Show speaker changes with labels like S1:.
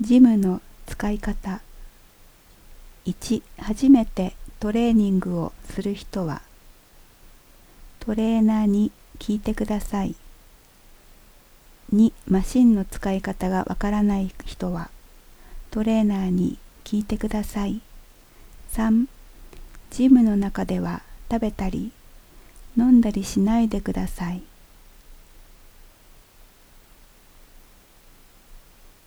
S1: ジムの使い方。1、初めてトレーニングをする人は、トレーナーに聞いてください。2、マシンの使い方がわからない人は、トレーナーに聞いてください。3、ジムの中では食べたり飲んだりしないでください。